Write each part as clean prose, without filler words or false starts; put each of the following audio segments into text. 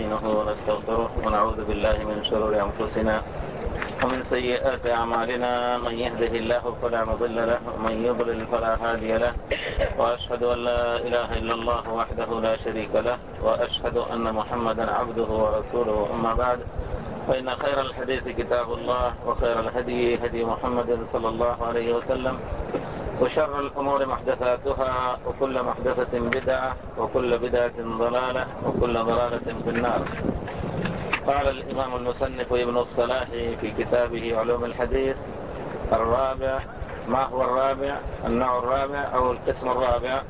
ونستعينه ونستغفره ونعوذ بالله من شرور أنفسنا ومن سيئات أعمالنا. من يهده الله فلا مضل له ومن يضلل فلا هادي له، وأشهد أن لا إله إلا الله وحده لا شريك له، وأشهد أن محمدا عبده ورسوله. أما بعد، فإن خير الحديث كتاب الله، وخير الهدي هدي محمد صلى الله عليه وسلم، وشر الأمور محدثاتها، وكل محدثة بدعة، وكل بدعة ضلالة، وكل ضلالة في النار. قال الإمام المصنف ابن الصلاح في كتابه علوم الحديث: الرابع. ما هو الرابع؟ النوع الرابع أو القسم الرابع،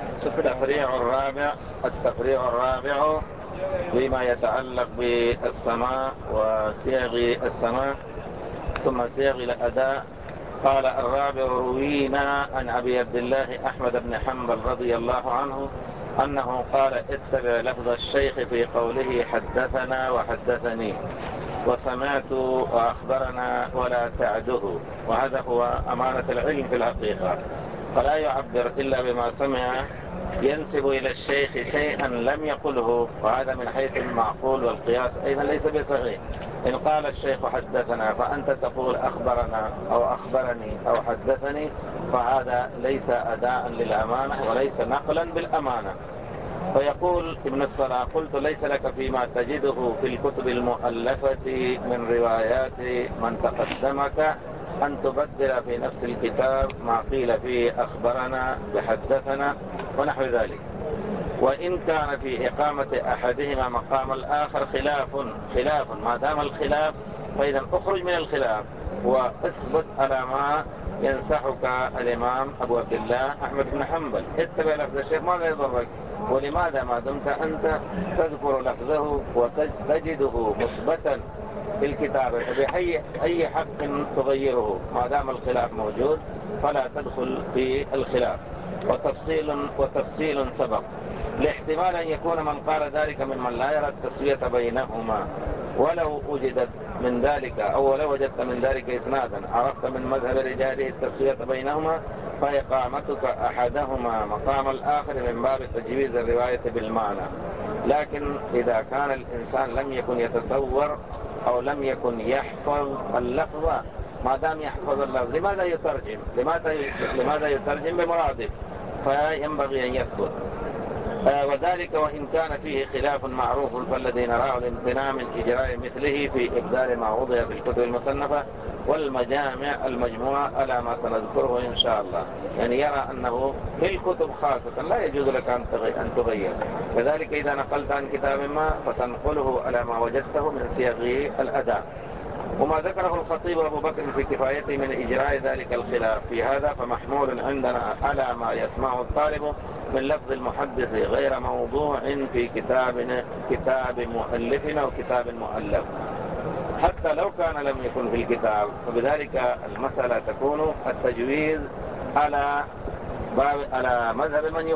التفريع الرابع بما يتعلق بالسماع وصيغ السماع ثم صيغ الأداء. قال: الرابع: روينا عن أبي عبد الله أحمد بن حنبل رضي الله عنه أنه قال: اتبع لفظ الشيخ في قوله حدثنا وحدثني، وسمعت وأخبرنا، ولا تعده. وهذا هو أمانة العلم في الحقيقة، فلا يعبر إلا بما سمع، ينسب إلى الشيخ شيئا لم يقله، وهذا من حيث المعقول والقياس أيضا ليس بصحيح. إن قال الشيخ حدثنا فأنت تقول أخبرنا أو أخبرني أو حدثني، فهذا ليس أداء للأمانة وليس نقلا بالأمانة. فيقول ابن الصلاح: قلت: ليس لك فيما تجده في الكتب المؤلفة من روايات من تقدمك أن تبدل في نفس الكتاب ما قيل فيه أخبرنا بحدثنا ونحو ذلك. وإن كان في إقامة أحدهما مقام الآخر خلاف ما دام الخلاف، فإذا أخرج من الخلاف وأثبت على ما ينصحك الإمام أبو عبد الله أحمد بن حنبل. اتبع لفظ الشيخ، ماذا يضرك؟ ولماذا ما دمت أنت تذكر لفظه وتجده مثبتا في الكتابة، فبأي حق تغيره؟ ما دام الخلاف موجود فلا تدخل في الخلاف. وتفصيل سبق لاحتمال أن يكون من قال ذلك ممن لا يرى التسوية بينهما، ولو وجدت من ذلك أو ولو وجدت من ذلك إسنادا عرفت من مذهب رجاله التسوية بينهما، فإقامتك أحدهما مقام الآخر من باب تجويز الرواية بالمعنى. لكن إذا كان الإنسان لم يكن يتصور أو لم يكن يحفظ اللفظ، ما دام يحفظ اللفظ لماذا يترجم بمرادف؟ فينبغي أن يثبت. وذلك وإن كان فيه خلاف معروف، فالذين رأوا الامتناع من إجراء مثله في إبدال ما وضع في الكتب المصنفة والمجامع المجموعة على ما سنذكره إن شاء الله، يعني يرى أنه في الكتب خاصة لا يجوز لك أن تغير. كذلك إذا نقلت عن كتاب ما فتنقله على ما وجدته من صيغ الأداء. وما ذكره الخطيب أبو بكر في كفايته من إجراء ذلك الخلاف في هذا فمحمول عندنا على ما يسمعه الطالب من لفظ المحدث غير موضوع في كتاب مؤلفنا أو كتاب مؤلف، حتى لو كان لم يكن في الكتاب. فبذلك المسألة تكون التجويز على مذهب من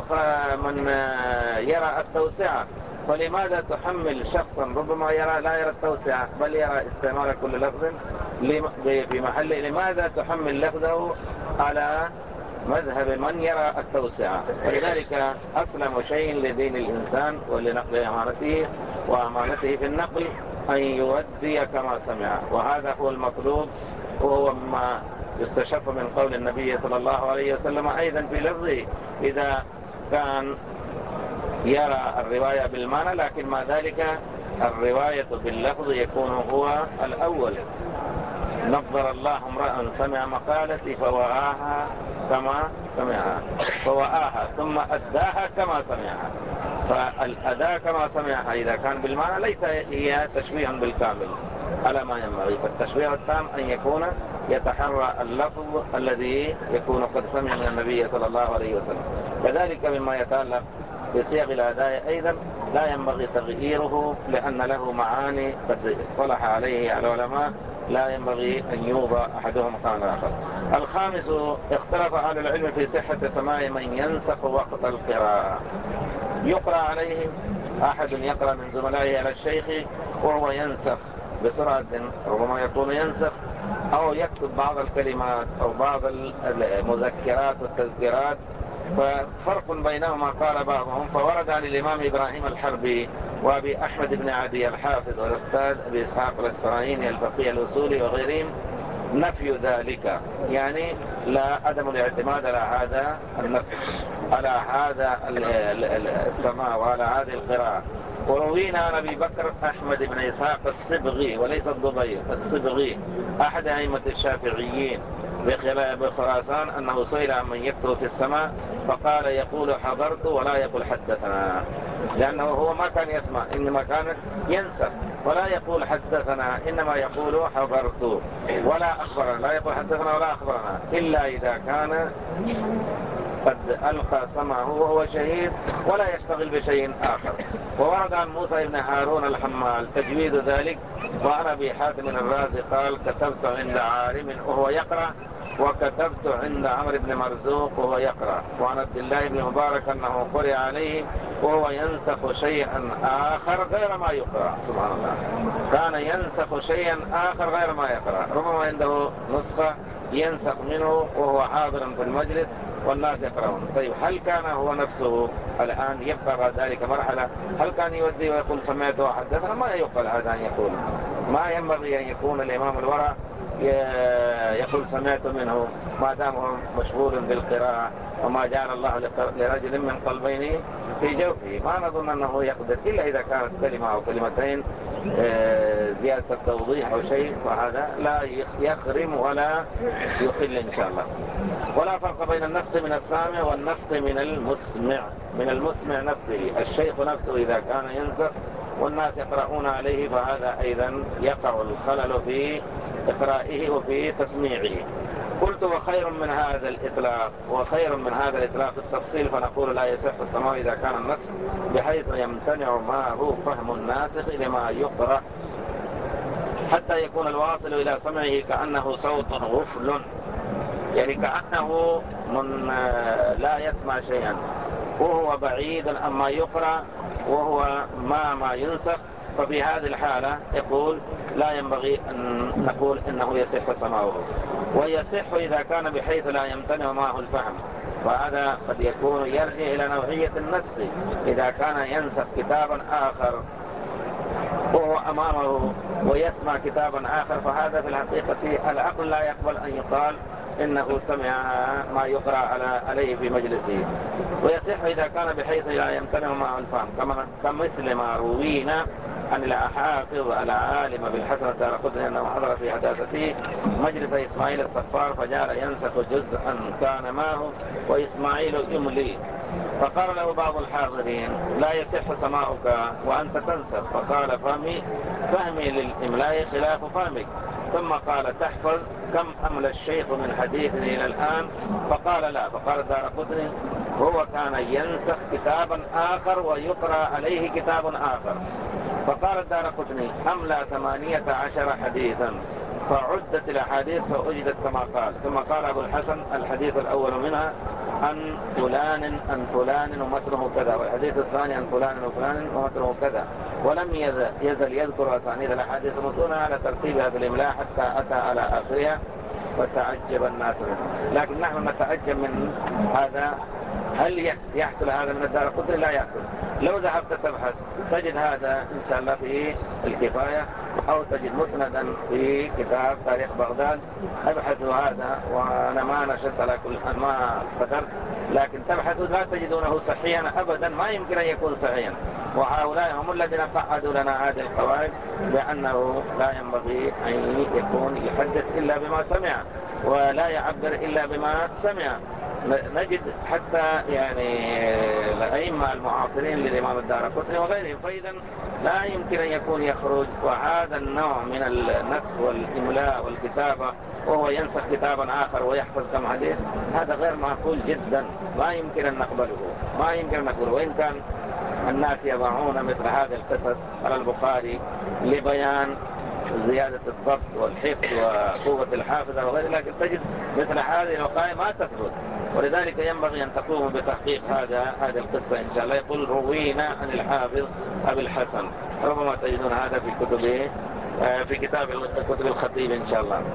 يرى التوسعة. فلماذا تحمل شخصا ربما لا يرى التوسعة بل يرى استعمال كل لفظ في محله؟ لماذا تحمل لفظه على مذهب من يرى التوسعة؟ ولذلك أسلم شيء لدين الإنسان ولنقل أمانته وأمانته في النقل أن يودي كما سمع، وهذا هو المطلوب، وهو ما يستشف من قول النبي صلى الله عليه وسلم أيضا في لفظه: إذا كان يرى الرواية بالمعنى لكن مع ذلك الرواية باللفظ يكون هو الأول. نظر الله امرأ سمع مقالتي فوعاها كما سمعها، ثم أداها كما سمعها. فالأداء كما سمعها إذا كان بالمعنى ليس هي تشبيها بالكامل على ما ينبغي، فالتشبيه التام أن يكون يتحرى اللفظ الذي يكون قد سمع من النبي صلى الله عليه وسلم. كذلك مما يتعلق بصيغ الأداء أيضا لا ينبغي تغييره، لأن له معاني قد اصطلح عليه العلماء لا ينبغي أن يوضع أحدهم مكان آخر. الخامس: اختلف أهل العلم في صحة سماع من ينسخ وقت القراءة. يقرأ عليه أحد، يقرأ من زملائه على الشيخ وهو ينسخ بسرعة، ربما يكون ينسخ أو يكتب بعض الكلمات أو بعض المذكرات والتذكيرات، ففرق بينهما. قال بعضهم: فورد عن الإمام إبراهيم الحربي وأبي أحمد بن عدي الحافظ والأستاذ أبي إسحاق الإسرائيلي الفقيه الأصولي وغيرهم نفي ذلك، يعني لا عدم الاعتماد على هذا النص، على هذا السماع وعلى هذه القراءة. وروينا عن أبي بكر أحمد بن إسحاق الصبغي وليس الضبي، الصبغي أحد أئمة الشافعيين بخراسان أنه سئل عن من يكتب في السماء فقال يقول حضرت ولا يقول حدثنا، لأنه هو ما كان يسمع، إنما كان ينسى ولا يقول حدثنا، إنما يقول حضرت ولا أخبرنا، لا يقول حدثنا ولا أخبرنا إلا إذا كان قد ألقى سمعه وهو شهيد ولا يشتغل بشيء آخر. وورد عن موسى بن هارون الحمال تجويد ذلك. وعن أبي حاتم الرازي قال كتبت عند عالم وهو يقرأ، وكتبت عند عمرو بن مرزوق وهو يقرأ. وعن عبد الله بن مبارك أنه قرئ عليه وهو ينسخ شيئا آخر غير ما يقرأ. سبحان الله، كان ينسخ شيئا آخر غير ما يقرأ، ربما عنده نسخة ينسخ منه وهو حاضر في المجلس والناس يقرأون. طيب هل كان هو نفسه الآن يبقى بعد ذلك مرحلة؟ هل كان يودي ويقول سمعت وحدثنا؟ ما يقبل هذا أن يقول. ما ينبغي أن يكون الإمام الورع يقول سمعت منه ما دام هو مشغول بالقراءة، وما جعل الله لرجل من قلبين في جوفه. ما نظن أنه يقدر إلا إذا كانت كلمة أو كلمتين زيادة التوضيح أو شيء، فهذا لا يخرم ولا يخل إن شاء الله. ولا فرق بين النسخ من السامع والنسخ من المسمع. من المسمع نفسه، الشيخ نفسه إذا كان ينسخ والناس يقرؤون عليه فهذا أيضا يقع الخلل في إقرائه وفي تسميعه. قلت وخير من هذا الإطلاق، وخير من هذا الإطلاق التفصيل، فنقول لا يصح السماع إذا كان النسخ بحيث يمتنع معه فهم الناسخ لما يقرأ حتى يكون الواصل إلى سمعه كأنه صوت غفل، يعني كأنه من لا يسمع شيئا وهو بعيد عما يقرأ وهو ما ينسخ. ففي هذه الحالة يقول لا ينبغي أن نقول إنه يصح سماعه. ويصح إذا كان بحيث لا يمتنع معه الفهم، وهذا قد يكون يرجع إلى نوعية النسخ. إذا كان ينسخ كتابا آخر وهو أمامه ويسمع كتابا آخر، فهذا في الحقيقة العقل لا يقبل أن يقال إنه سمع ما يقرأ عليه في مجلسه. ويصح إذا كان بحيث لا يمتنع معه الفهم، كمثل ما روينا عن الحافظ العالم بالحسن الدارقطني أنه حضر في حداثته مجلس إسماعيل الصفار فجعل ينسخ جزءا كان معه وإسماعيل يملي، فقال له بعض الحاضرين لا يصح سماعك وأنت تنسخ، فقال فهمي للإملاء خلاف فهمك. ثم قال تحفظ كم أملى الشيخ من حديث إلى الآن؟ فقال لا. فقال الدارقطني هو كان ينسخ كتابا آخر ويقرأ عليه كتاب آخر. فقال الدارقطني أملى 18 حديثا، فعدت الأحاديث فأجدت كما قال. ثم قال أبو الحسن الحديث الأول منها عن فلان ومتنه كذا، والحديث الثاني عن فلان وفلان ومتنه كذا، ولم يزل يذكر أسانيد الأحاديث المتونة على ترتيبها في الإملاء حتى أتى على آخرها وتعجب الناس منه. لكن نحن نتعجب من هذا. هل يحصل هذا من الدارقطني؟ لا يحصل. لو ذهبت تبحث تجد هذا إن شاء الله في الكفاية، أو تجد مسندا في كتاب تاريخ بغداد. ابحثوا هذا، وأنا ما نشرت على كل حال ما قدرت، لكن تبحثوا لا تجدونه صحيحا أبدا، ما يمكن أن يكون صحيحا. وهؤلاء هم الذين قعدوا لنا هذه القواعد بأنه لا ينبغي أن يكون يحدث إلا بما سمع ولا يعبر إلا بما سمع. نجد حتى يعني الأئمة المعاصرين للإمام الدارقطني وغيرهم، فإذا لا يمكن أن يكون يخرج. وهذا النوع من النسخ والإملاء والكتابة وهو ينسخ كتابا آخر ويحفظ كم حديث، هذا غير معقول جدا، ما يمكن أن نقبله، ما يمكن أن نقبله. وإن كان الناس يضعون مثل هذه القصص على البخاري لبيان زيادة الضبط والحفظ وقوة الحافظة وغيره، لكن تجد مثل هذه الوقائع ما تثبت. ولذلك ينبغي أن تقوموا بتحقيق هذه القصة إن شاء الله. يقول روينا عن الحافظ أبي الحسن، ربما تجدون هذا في كتبه في كتب الخطيب إن شاء الله.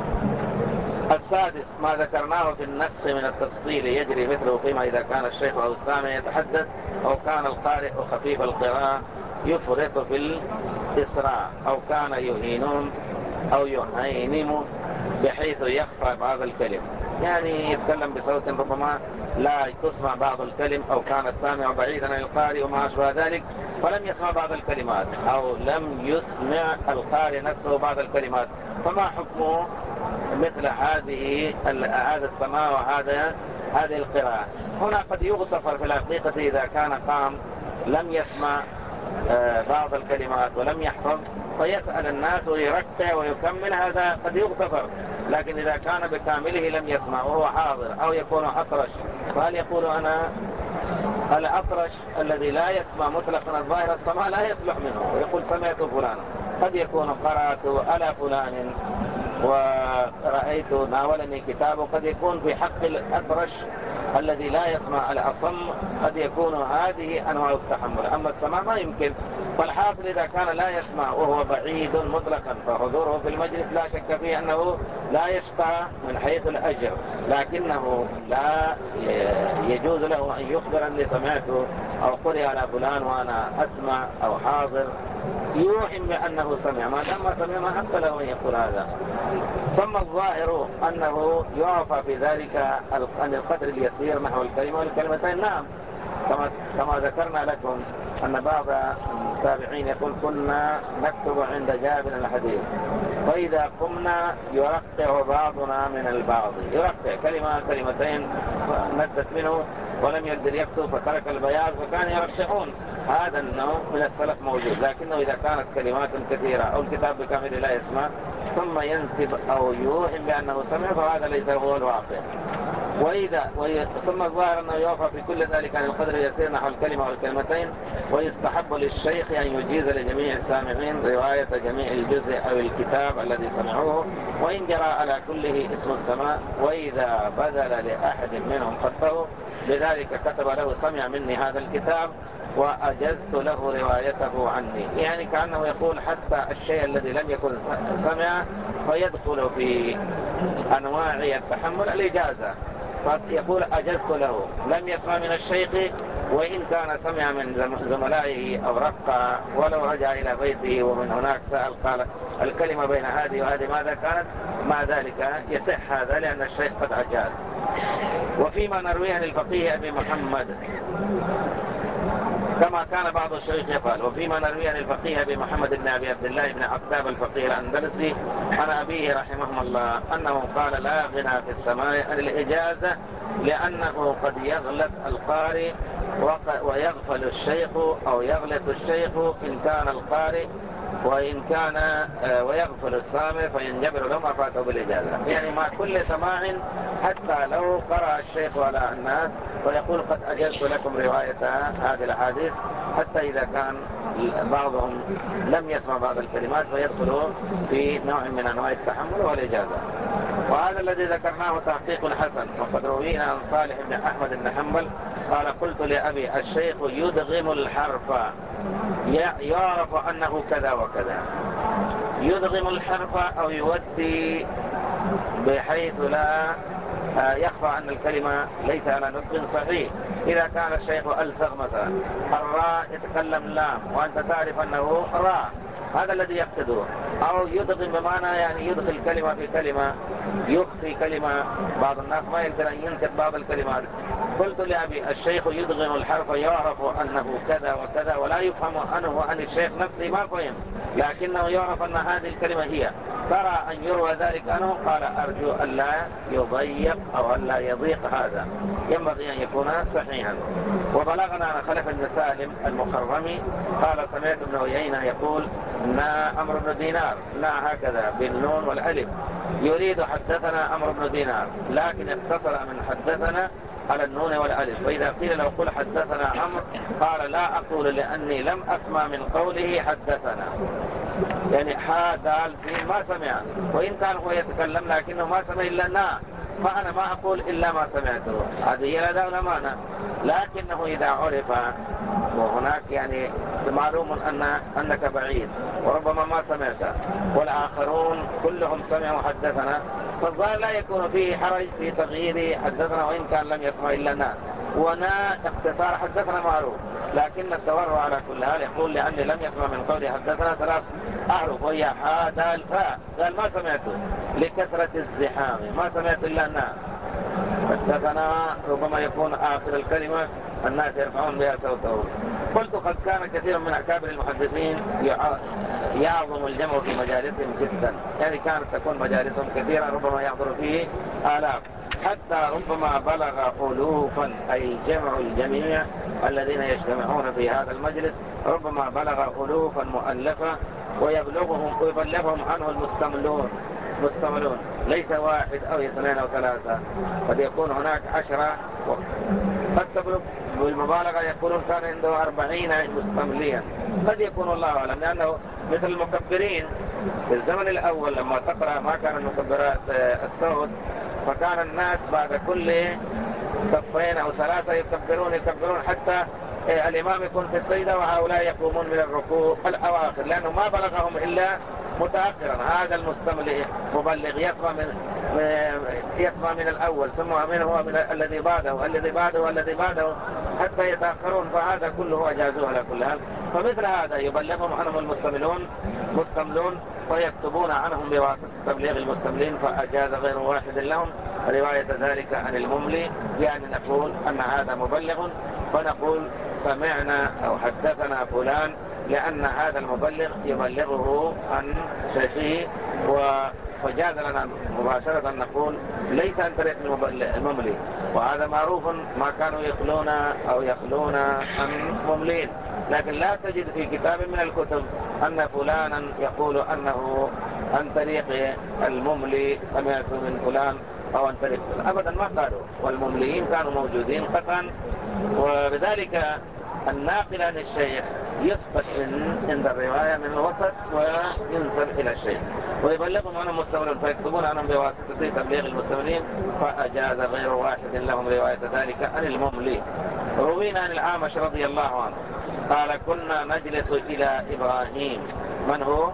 السادس ما ذكرناه في النسخ من التفصيل يجري مثله فيما إذا كان الشيخ أو السامع يتحدث أو كان القارئ خفيف القراءة يفرط في الإسراء، أو كان يهينون أو يهينم بحيث يخفى بعض الكلم، يعني يتكلم بصوت ربما لا تسمع بعض الكلم، أو كان السامع بعيدا عن القارئ وما أشبه ذلك فلم يسمع بعض الكلمات، أو لم يسمع القارئ نفسه بعض الكلمات، فما حكمه مثل هذا السماع هذه القراءة؟ هنا قد يغتفر في الحقيقة إذا كان قام لم يسمع بعض الكلمات ولم يحفظ ويسأل الناس ويركع ويكمل، هذا قد يغتفر. لكن إذا كان بكامله لم يسمع وهو حاضر، أو يكون أطرش، فهل يقول أنا الأطرش الذي لا يسمع مطلقا الظاهر السماع لا يصلح منه، ويقول سمعت فلانا؟ قد يكون قرأت على فلان ورأيت ناولني كتابه، قد يكون في حق الأطرش الذي لا يسمع الأصم قد يكون هذه أنواع التحمل، أما السماع ما يمكن. فالحاصل إذا كان لا يسمع وهو بعيد مطلقا فحضوره في المجلس لا شك فيه أنه لا يشقى من حيث الأجر، لكنه لا يجوز له أن يخبر أني سمعته أو قرئ على فلان وأنا أسمع أو حاضر، يوهم بأنه سمع، ما دام ما سمع ما حق له أن يقول هذا. ثم الظاهر أنه يعفى في ذلك عن القدر اليسير نحو الكلمة والكلمتين. نعم، كما ذكرنا لكم أن بعض التابعين يقول كنا نكتب عند جابر الحديث، وإذا قمنا يرقع بعضنا من البعض، يرقع كلمة كلمتين ندت منه ولم يقدر يكتب فترك البياض فكان يرقعون. هذا النوع من السلف موجود، لكنه إذا كانت كلمات كثيرة أو الكتاب بكامل لا يسمع ثم ينسب أو يوهم بأنه سمع فهذا ليس هو الواقع. ثم الظاهر أنه يوفى في كل ذلك عن القدر يسير نحو الكلمة والكلمتين، ويستحب للشيخ أن يجيز لجميع السامعين رواية جميع الجزء أو الكتاب الذي سمعوه، وإن جرى على كله اسم السماء، وإذا بذل لأحد منهم خطه لذلك كتب له سمع مني هذا الكتاب وأجزت له روايته عني، يعني كأنه يقول حتى الشيء الذي لم يكن سمع فيدخل في أنواع التحمل الإجازة، فيقول أجزت له، لم يسمع من الشيخ وإن كان سمع من زملائه أو رقى ولو رجع إلى بيته ومن هناك سأل قال الكلمة بين هذه وهذه ماذا كانت، مع ذلك يصح هذا لأن الشيخ قد أجاز. وفيما نرويه عن الفقيه أبي محمد كما كان بعض الشيوخ يفعل، وفيما نرويه عن الفقيه أبي محمد بن أبي عبد الله بن عتاب الفقيه الأندلسي عن أبيه رحمه الله أنه قال لا غنى في السماء عن الإجازة، لأنه قد يغلط القارئ ويغفل الشيخ أو يغلط الشيخ إن كان القارئ، وإن كان ويغفل السامع فينجبر له ما فاته بالإجازة، يعني مع كل سماع حتى لو قرأ الشيخ على الناس ويقول قد أجلت لكم رواية هذه الحديث، حتى إذا كان بعضهم لم يسمع بعض الكلمات فيدخل في نوع من أنواع التحمل والإجازة. وهذا الذي ذكرناه تحقيق حسن، وقد روينا عن صالح بن أحمد بن حنبل قال قلت لأبي الشيخ يدغم الحرف يعرف أنه كذا وكذا، يدغم الحرف أو يودي بحيث لا يخفى أن الكلمة ليس على نطق صحيح. إذا كان الشيخ ألثغ مثلا الراء يتكلم لام وأنت تعرف أنه راء، هذا الذي يقصده. أو يدغم بمعنى يعني يدخل كلمة في كلمة، يخفي كلمة، بعض الناس ما يقدر أن ينكت بعض الكلمات. قلت لأبي الشيخ يدغم الحرف يعرف أنه كذا وكذا، ولا يفهم أنه عن الشيخ نفسه ما فهم، لكنه يعرف أن هذه الكلمة هي، ترى أن يروى ذلك عنه. قال أرجو ألا يضيق أو ألا يضيق، هذا ينبغي أن يكون صحيحا. وبلغنا عن خلف بن سالم المخرمي قال سمعت ابن عيينة يقول نا عمرو بن دينار، نا هكذا بالنون والألف، يريد حدثنا عمرو بن دينار، لكن اقتصر من حدثنا على النون والألف، وإذا قيل لو قل حدثنا عمرو قال لا أقول لأني لم أسمع من قوله حدثنا، يعني دال سين ما سمع، وإن كان هو يتكلم لكنه ما سمع إلا نا، فأنا ما أقول إلا ما سمعته، هذه لا دولة معنا. لكنه إذا عرف وهناك يعني معلوم أنك بعيد وربما ما سمعت والآخرون كلهم سمعوا حدثنا، فالظاهر لا يكون فيه حرج في تغيير حدثنا وإن كان لم يسمع إلا نا، ونا اختصار حدثنا معروف، لكن التورع على كل حال يقول لأني لم يسمع من قولي حدثنا 3 أحرف وهي حاء دال فاء، قال ما سمعته لكثرة الزحام، ما سمعت إلا أنها حدثنا ربما يكون آخر الكلمة الناس يرفعون بها صوتهم. قلت قد كان كثير من أكابر المحدثين يعظم الجمع في مجالسهم جدا، يعني كانت تكون مجالسهم كثيرة ربما يحضر فيه آلاف، حتى ربما بلغ ألوفا، أي جمع الجميع الذين يجتمعون في هذا المجلس ربما بلغ ألوفا مؤلفة، ويبلغهم عنه مستملون، ليس 1 أو 2 أو 3، قد يكون هناك 10، قد تبلغ بالمبالغة يقولون كان عنده 40 مستمليا، قد يكون الله أعلم، لأنه مثل المكبرين في الزمن الأول لما تقرأ ما كان المكبرات الصوت، فكان الناس بعد كل 2 أو 3 يكبرون حتى الإمام يكون في السجدة وهؤلاء يقومون من الركوع الأواخر، لأنه ما بلغهم إلا متأخرا. هذا المستملئ مبلغ يسمع من الأول، ثم منه من الذي بعده والذي بعده والذي بعده حتى يتأخرون، فهذا كله أجازوه على كل حال. فمثل هذا يبلغهم عنهم مستملون ويكتبون عنهم بواسطة تبليغ المستملين، فأجاز غير واحد لهم رواية ذلك عن المملي، يعني نقول أن هذا مبلغ، فنقول سمعنا أو حدثنا فلان، لأن هذا المبلغ يبلغه عن شيخه، فجاز لنا مباشرة أن نقول ليس عن طريق المملي، وهذا معروف، ما كانوا يخلون عن مملين. لكن لا تجد في كتاب من الكتب أن فلانا يقول أنه عن طريق المملي سمعت من فلان أو عن طريق أبدا، ما قالوا، والممليين كانوا موجودين قطعا. وبذلك الناقل عن الشيخ يسقط عند الرواية من الوسط وينسب إلى الشيخ، ويبلغهم عنهم مستملون فيكتبون عنهم بواسطة تبليغ المستملين، فأجاز غير واحد لهم رواية ذلك عن المملي. روينا عن الأعمش رضي الله عنه قال كنا نجلس إلى إبراهيم، من هو؟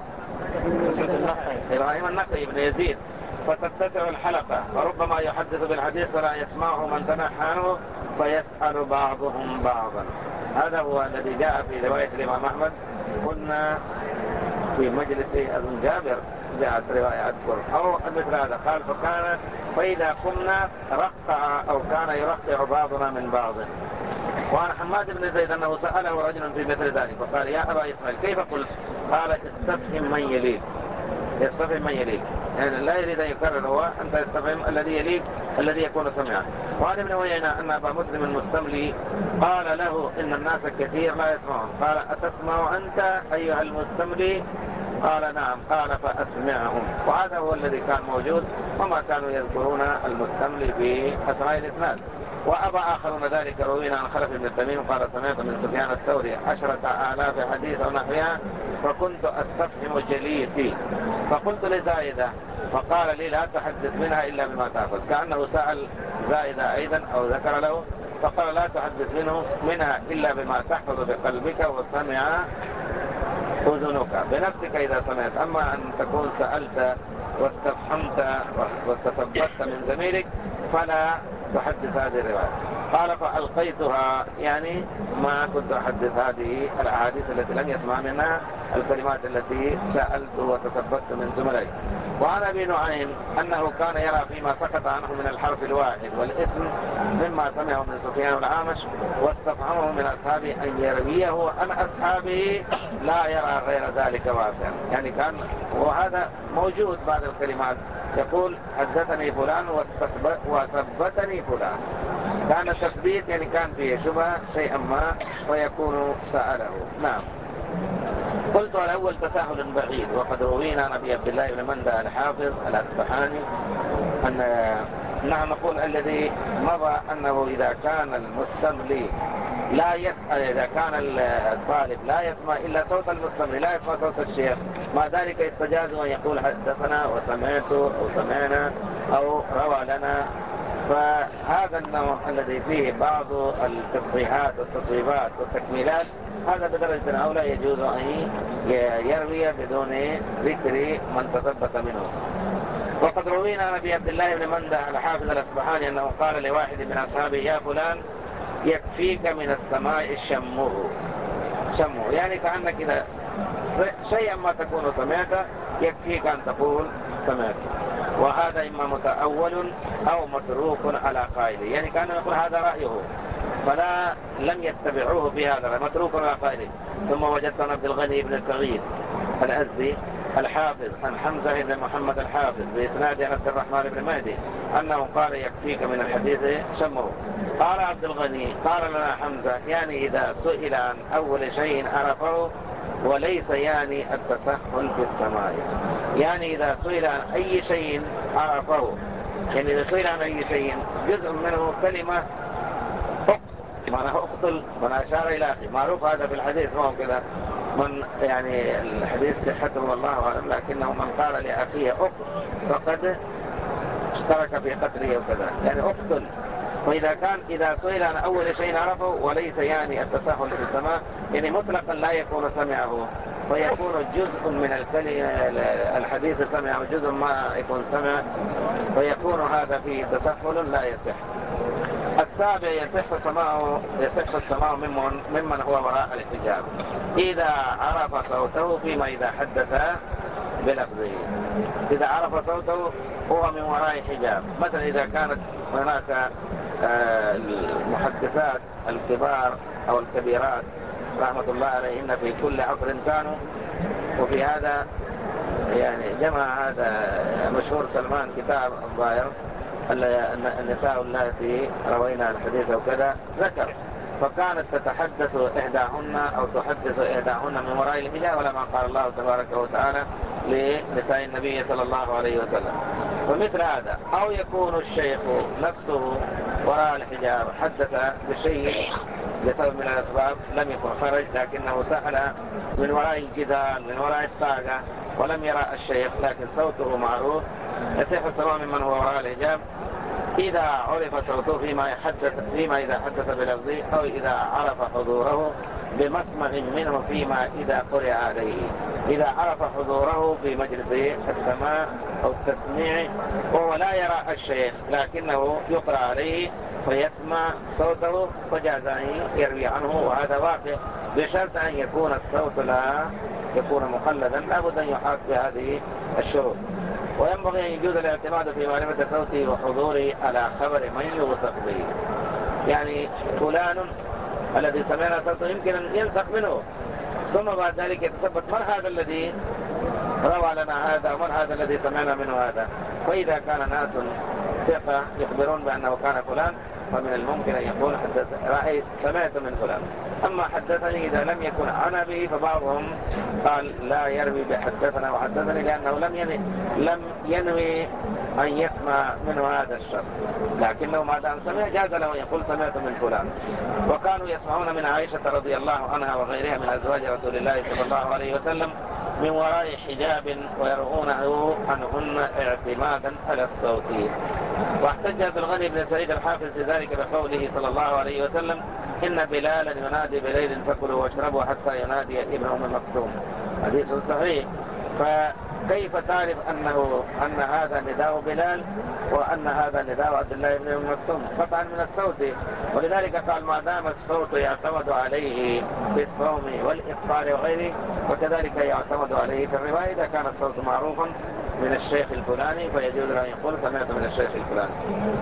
إبراهيم النخعي بن يزيد، فتتسع الحلقة، وربما يحدث بالحديث فلا يسمعه من تنحى عنه فيسأل بعضهم بعضا. هذا هو الذي جاء في رواية الإمام أحمد. كنا في مجلس ابن جابر، جاءت رواية أذكر أو مثل هذا، قال فإذا قمنا رقع أو كان يرقع بعضنا من بعض. وعن حماد بن زيد أنه سأله رجل في مثل ذلك فقال يا أبا إسماعيل كيف قلت؟ قال استفهم من يليك، يستفهم من يليك، يعني لا يريد أن يكرر، هو أنت يستفهم الذي يليك الذي يكون سمعا. وعن ابن عيينة أن أبا مسلم المستملي قال له إن الناس كثير لا يسمعون، قال أتسمع أنت أيها المستملي؟ قال نعم، قال فأسمعهم. وهذا هو الذي كان موجود، وما كانوا يذكرون المستملي في أثناء الإسناد. وأبى آخرون ذلك. روينا عن خلف بن التميم قال سمعت من سفيان الثوري 10,000 حديث ونحوها، فكنت أستفهم جليسي، فقلت لزائدة فقال لي لا تحدث منها إلا بما تأخذ، كأنه سأل زائدة أيضا أو ذكر له، فقال لا تحدث منها إلا بما تحفظ بقلبك وسمع أذنك بنفسك إذا سمعت، أما أن تكون سألت واستفهمت وتثبت من زميلك فلا تحدث هذه الرواية. قال فألقيتها، يعني ما كنت أحدث هذه الأحاديث التي لم يسمع منها الكلمات التي سألت وتثبت من زملائي. وعن أبي نعيم أنه كان يرى فيما سقط عنه من الحرف الواحد والاسم مما سمعه من سفيان الأعمش واستفهمه من أصحابه أن يرويه عن أصحابه لا يرى غير ذلك واسعا، يعني كان وهذا موجود بعض الكلمات يقول حدثني فلان وثبتني فلان، كان التثبيت يعني كان فيه شبه شيئا ما ويكون سأله. نعم. قلت الأول تساهل بعيد، وقد روينا عن أبي عبد الله بن مندى الحافظ الأصبحاني أن نحن نقول الذي مضى أنه إذا كان المستملي لا يسأل، إذا كان الطالب لا يسمع إلا صوت المستملي لا يسمع صوت الشيخ، مع ذلك يستجاز أن يقول حدثنا وسمعت أو سمعنا أو روى لنا. فهذا النوع الذي فيه بعض التصحيحات والتصويبات والتكميلات هذا بدرجة أولى يجوز أن يروي بدون ذكر من تثبت منه. وقد روينا عن أبي عبد الله بن مندى الحافظ الأصبحاني أنه قال لواحد من أصحابه يا فلان يكفيك من السماء شمه. شمه يعني كأنك إذا شيئا ما تكون سمعت يكفيك أن تقول سمعت. وهذا إما متأول أو متروك على قائله، يعني كأنه يقول هذا رأيه فلا لم يتبعوه في هذا، متروك على قائله. ثم وجدت عبد الغني بن سعيد الأزدي الحافظ عن حمزة بن محمد الحافظ بإسناد عبد الرحمن بن مهدي أنه قال يكفيك من الحديث شمه. قال عبد الغني قال لنا حمزة يعني إذا سئل عن أول شيء عرفه وليس يعني التسهل في السماء، يعني إذا سئل عن أي شيء عرفه، يعني إذا سئل عن أي شيء جزء منه كلمة معناه اقتل من أشار إلى أخي، معروف هذا في الحديث ما هو كذا، من يعني الحديث صحته والله أعلم، لكنه من قال لأخيه اقتل فقد اشترك في قتله وكذا، يعني اقتل. وإذا كان إذا سئل عن أول شيء عرفه وليس يعني التساهل في السماء، يعني مطلقا لا يكون سمعه، فيكون جزء من الحديث سمع وجزء ما يكون سمع، فيكون هذا فيه تسهل لا يصح. السابع يصح السماع ممن هو وراء الحجاب إذا عرف صوته فيما إذا حدث بلفظه. إذا عرف صوته هو من وراء حجاب، مثلا إذا كانت هناك المحدثات الكبار أو الكبيرات رحمة الله عليهن في كل عصر كانوا، وفي هذا يعني جمع هذا مشهور سلمان كتاب الظاهر النساء اللاتي روينا الحديث وكذا ذكر، فكانت تتحدث إحداهن أو تحدث إحداهن من وراء الحجاب، ولما قال الله تبارك وتعالى لنساء النبي صلى الله عليه وسلم. فمثل هذا، أو يكون الشيخ نفسه وراء الحجاب حدث بشيء لسبب من الأسباب لم يكن خرج، لكنه سأل من وراء الجدار من وراء الطاقة ولم يرى الشيخ لكن صوته معروف، يصح السماع ممن هو وراء الحجاب إذا عرف صوته فيما إذا حدث بلفظه، أو إذا عرف حضوره بمسمع منه فيما إذا قرئ عليه. إذا عرف حضوره في مجلس السماع أو التسميع وهو لا يرى الشيخ لكنه يقرأ عليه فيسمع صوته فجاز أن يروي عنه، وهذا واقع بشرط أن يكون الصوت لا يكون مقلدا، لابد أن يحاط بهذه الشروط. وينبغي أن يجوز الاعتماد في معرفة صوته وحضوره على خبر من يوثق به، يعني فلان الذي سمعنا صوته يمكن أن ينسخ منه، ثم بعد ذلك يتثبت من هذا الذي روى لنا هذا ومن هذا الذي سمعنا منه هذا. فإذا كان ناس ثقة يخبرون بأنه كان فلان فمن الممكن أن يقول رأيت سمعت من فلان. أما حدثني إذا لم يكن عنا به فبعضهم قال لا يروي بحدثنا وحدثني لأنه لم ينوي أن يسمع منه هذا الشخص، لكنه ما دام سمع جاز له يقول سمعت من فلان. وكانوا يسمعون من عائشة رضي الله عنها وغيرها من أزواج رسول الله صلى الله عليه وسلم من وراء حجاب ويرغونه عنهن اعتمادا على الصوت. واحتج عبد الغني بن سعيد الحافظ في ذلك بقوله صلى الله عليه وسلم إن بلالا ينادي بليل فكلوا واشربوا حتى ينادي ابن أم مكتوم، حديث صحيح. فكيف تعرف أن هذا نداء بلال وأن هذا نداء عبد الله بن أم مكتوم؟ قطعا من الصوت. ولذلك قال ما دام الصوت يعتمد عليه في الصوم والإفطار وغيره وكذلك يعتمد عليه في الرواية. إذا كان الصوت معروفا من الشيخ الفلاني فيجوز له أن يقول سمعت من الشيخ الفلاني.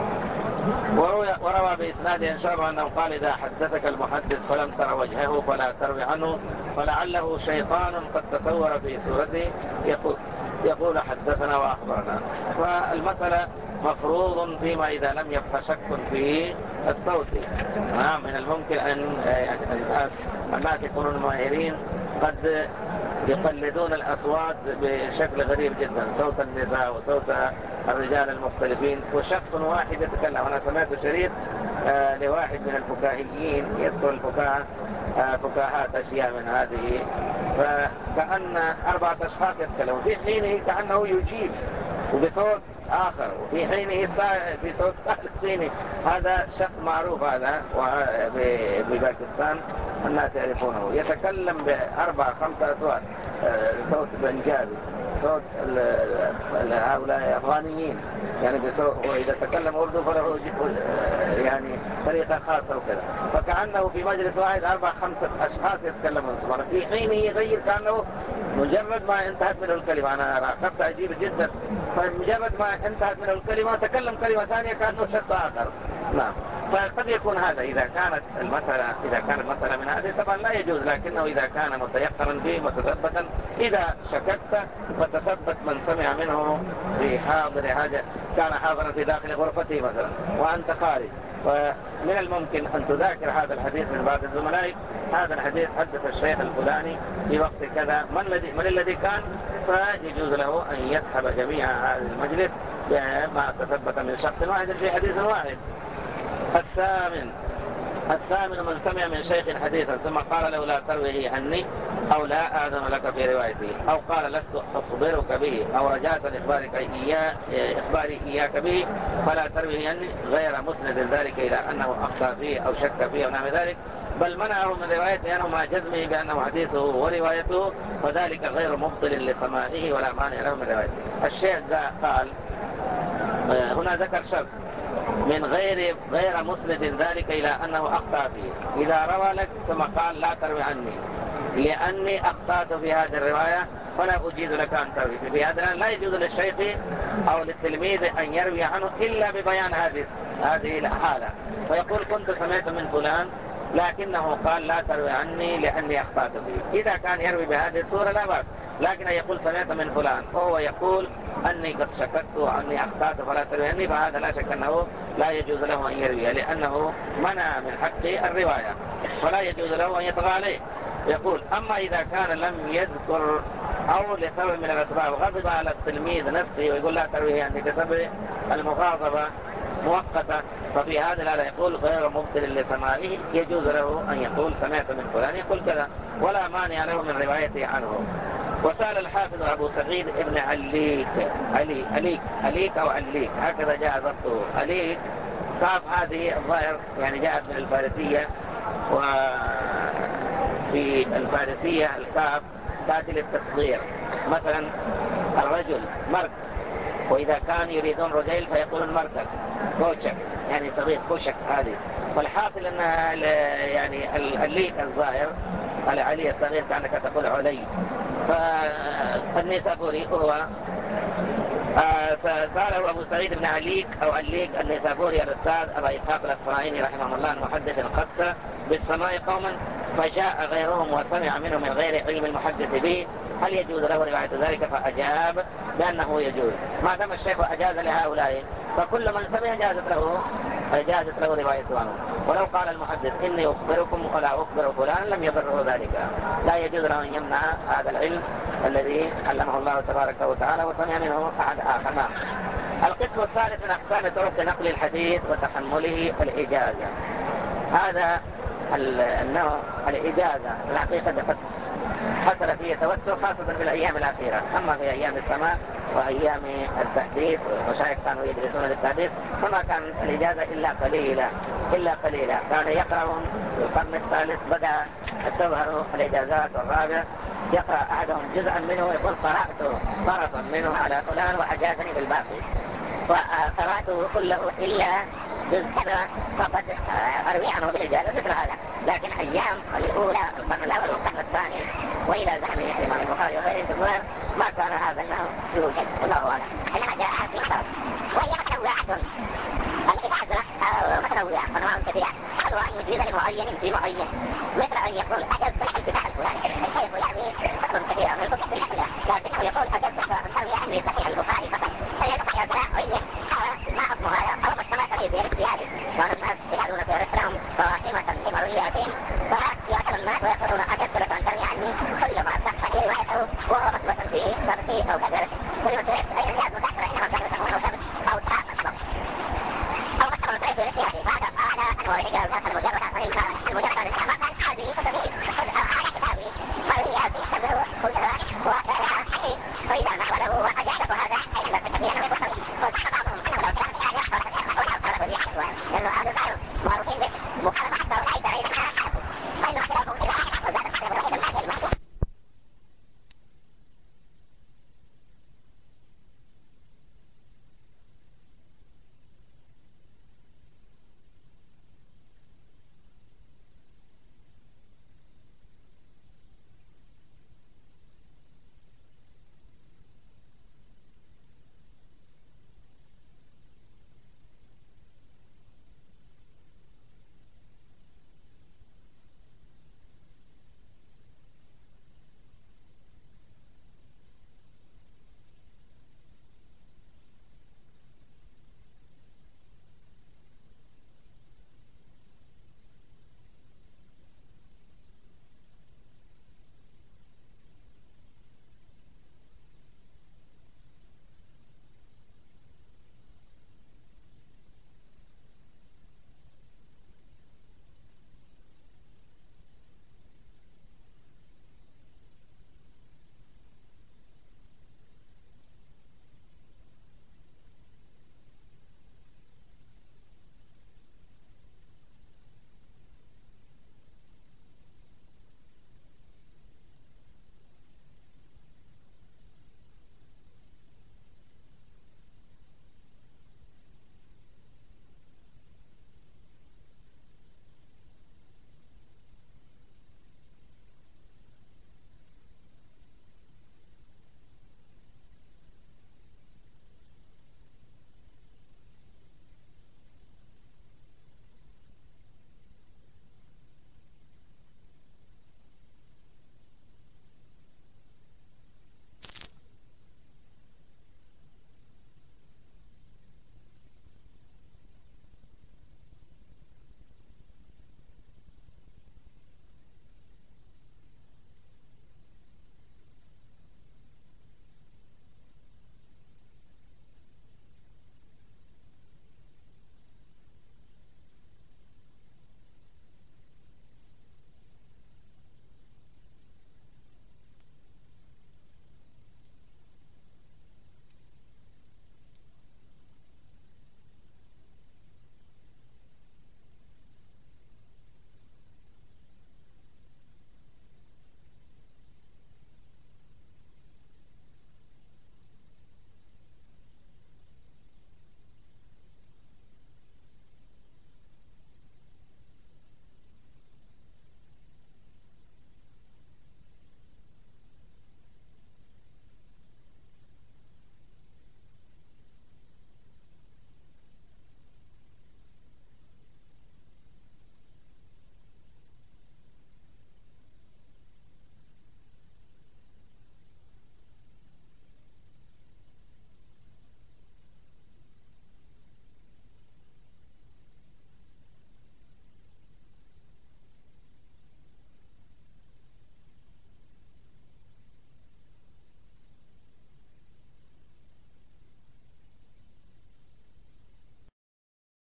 وروى بإسناد إن شاء الله أنه قال إذا حدثك المحدث فلم تر وجهه فلا تروي عنه، فلعله شيطان قد تصور في صورته يقول حدثنا وأخبرنا. فالمسألة مفروض فيما إذا لم يبقى شك في الصوت. من الممكن أن الناس يكونون ماهرين قد يقلدون الأصوات بشكل غريب جدا، صوت النساء وصوت الرجال المختلفين، وشخص واحد يتكلم. أنا سمعت شريط لواحد من الفكاهيين يذكر فكاهات أشياء من هذه، فكأن 4 أشخاص يتكلمون في حينه كأنه يجيب وبصوت آخر، وفي حينه بصوت ثالث فيني. هذا شخص معروف هذا بباكستان الناس يعرفونه، يتكلم ب4-5 أصوات، صوت بنجابي، صوت هؤلاء أفغانيين يعني بصوت، وإذا تكلم أردو فله يعني طريقة خاصة وكذا، فكأنه في مجلس واحد 4-5 أشخاص يتكلمون سبحانه، في حين يغير كأنه مجرد ما انتهت منه الكلمة. أنا راقبت عجيب جدا، فمجرد ما انتهت منه الكلمة تكلم كلمة ثانية كأنه شخص آخر. نعم. فقد يكون هذا إذا كانت المسألة من هذه طبعا لا يجوز، لكنه إذا كان متيقنا به متثبتا، إذا شككت فتثبت من سمع منه في حاضر حاجة، كان حاضرا في داخل غرفته مثلا وأنت خارج، ومن الممكن أن تذاكر هذا الحديث من بعض زملائك، هذا الحديث حدث الشيخ الفلاني في وقت كذا، من الذي كان، فيجوز له أن يسحب جميع هذا المجلس ما تثبت من شخص واحد في حديث واحد. الثامن من سمع من شيخ حديثا ثم قال له لا ترويه عني، أو لا آذن لك في روايته، أو قال لست أخبرك به، أو رجعت إخباري إياك به فلا ترويه عني، غير مسند ذلك إلى أنه أخطأ فيه أو شك فيه أو نحو ذلك، بل منعه من روايته أنه مع جزمه بأنه حديثه وروايته، فذلك غير مبطل لسماعه ولا مانع له من روايته. الشيخ قال هنا ذكر شرط من غير مسند ذلك إلى أنه أخطأ فيه. إذا روى لك ثم قال لا تروي عني لأني أخطأت في هذه الرواية فلا أجيز لك أن تروي، في هذا لا يجوز للشيخ أو للتلميذ أن يروي عنه إلا ببيان هذه الحالة، فيقول كنت سمعت من فلان لكنه قال لا تروي عني لأني أخطأت فيه. إذا كان يروي بهذه الصورة لا بأس، لكن يقول سمعت من فلان وهو يقول أني قد شككت وأني أخطأت فلا تروي عني، فهذا لا شك أنه لا يجوز له أن يروي، لأنه منع من حقه الرواية فلا يجوز له أن يطغى عليه. يقول أما إذا كان لم يذكر أو لسبب من الأسباب غضب على التلميذ نفسه ويقول لا ترويه عني بسبب المغاضبة مؤقتة، ففي هذا لا يقول غير مبطل لسماعه، يجوز له أن يقول سمعت من فلان يقول كذا ولا مانع له من روايته عنه. وسأل الحافظ أبو سعيد ابن عليك أو عليك هكذا جاء ضبطه، عليك كاف هذه الظاهر يعني جاءت من الفارسية، وفي الفارسية الكاف تأتي للتصغير، مثلا الرجل مرك، وإذا كان يريدون رجيل فيقولون مركك كوشك يعني صغير كوشك هذه. والحاصل أنها يعني الليك الظاهر العلي الصغير كأنك تقول علي. فالنيسابوري هو سأله أبو سعيد بن عليك أو عليك النيسابوري الأستاذ أبا إسحاق الأصفهاني رحمه الله المحدث الخاص بالسماء قوما فجاء غيرهم وسمع منه من غير علم المحدث به، هل يجوز له رواية ذلك؟ فأجاب بأنه يجوز ما دام الشيخ أجاز لهؤلاء، فكل من سمع جازت له روايته عنه. ولو قال المحدث إني أخبركم ولا أخبر فلان لم يضره ذلك، لا يجوز له أن يمنع هذا العلم الذي علمه الله تبارك وتعالى وسمع منه أحد آخر. القسم الثالث من أقسام طرق نقل الحديث وتحمله الإجازة. هذا النوع الإجازة الحقيقة قد حصل فيه توسع خاصة في الأيام الأخيرة، أما في أيام السماء وأيام التحديث والمشايخ كانوا يدرسون للتحديث فما كان الإجازة إلا قليلا، كان يقرأون في القرن الثالث بدأ تظهر الإجازات، والرابع يقرأ أحدهم جزءا منه ويقول قرأت طرفا منه على فلان وأجازني بالباقي، وقرأته كله إلا جزء كذا فقد أروي عنه بالإجازة مثل هذا. لكن أيام الأولى القرن الأول والقرن الثاني وإلى زمن الإمام البخاري وغيره ما كان هذا النوع يوجد، والله أعلم. إنما جاء في الخبر وهي متنوعة، الإجازة متنوعة أنواع كثيرة، أحدها أن يجيز لمعين في معين، مثل أن يقول أجزت لك الكتاب الفلاني، الشيخ يعني فصل كثيرة من الكتب الأخيرة، لكنه يقول أجزت أن تروي عني صحيح البخاري فقط، فهي صحيح البخاري ما حكمها أو ما اشتملت عليه بالاختيار، وأن الناس يجعلون في رسلهم قائمة لمروياتهم، فيأتون الناس ويقولون أجزت لك أن تروي عني كل ما صح في روايته وهو مطبة في ضبطه أو كذلك، كلمة أي رياض مكسرة إنما كانوا يسمونه ضبط أو تعاقد ضبط أو مشتمل عليه بالاختيار، فهذا أعلى أنواع الإجازة المجرد عن الإجازة